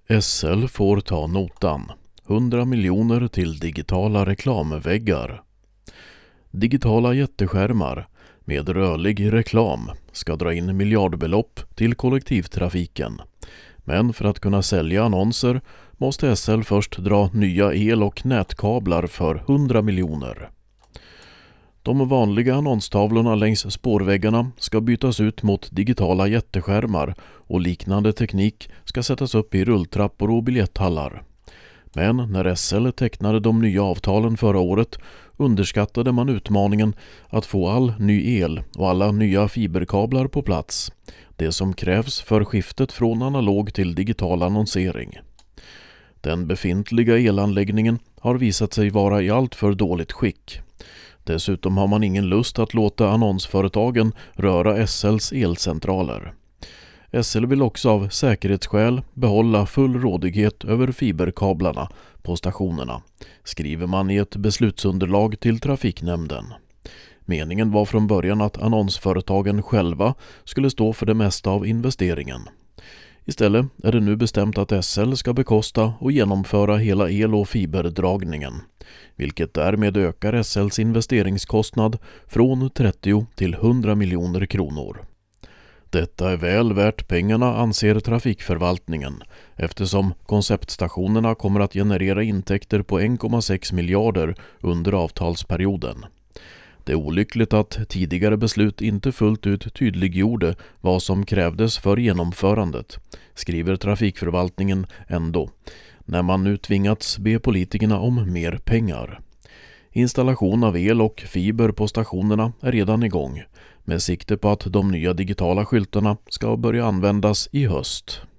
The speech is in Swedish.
SL får ta notan. 100 miljoner till digitala reklamväggar. Digitala jätteskärmar med rörlig reklam ska dra in miljardbelopp till kollektivtrafiken. Men för att kunna sälja annonser måste SL först dra nya el- och nätkablar för 100 miljoner. De vanliga annonstavlorna längs spårväggarna ska bytas ut mot digitala jätteskärmar och liknande teknik ska sättas upp i rulltrappor och biljetthallar. Men när SL tecknade de nya avtalen förra året underskattade man utmaningen att få all ny el och alla nya fiberkablar på plats, det som krävs för skiftet från analog till digital annonsering. Den befintliga elanläggningen har visat sig vara i allt för dåligt skick. Dessutom har man ingen lust att låta annonsföretagen röra SLs elcentraler. SL vill också av säkerhetsskäl behålla full rådighet över fiberkablarna på stationerna, skriver man i ett beslutsunderlag till trafiknämnden. Meningen var från början att annonsföretagen själva skulle stå för det mesta av investeringen. Istället är det nu bestämt att SL ska bekosta och genomföra hela el- och fiberdragningen, vilket därmed ökar SLs investeringskostnad från 30 till 100 miljoner kronor. Detta är väl värt pengarna, anser trafikförvaltningen, eftersom konceptstationerna kommer att generera intäkter på 1,6 miljarder under avtalsperioden. Det är olyckligt att tidigare beslut inte fullt ut tydliggjorde vad som krävdes för genomförandet, skriver trafikförvaltningen ändå, när man nu tvingats be politikerna om mer pengar. Installation av el och fiber på stationerna är redan igång, med sikte på att de nya digitala skyltarna ska börja användas i höst.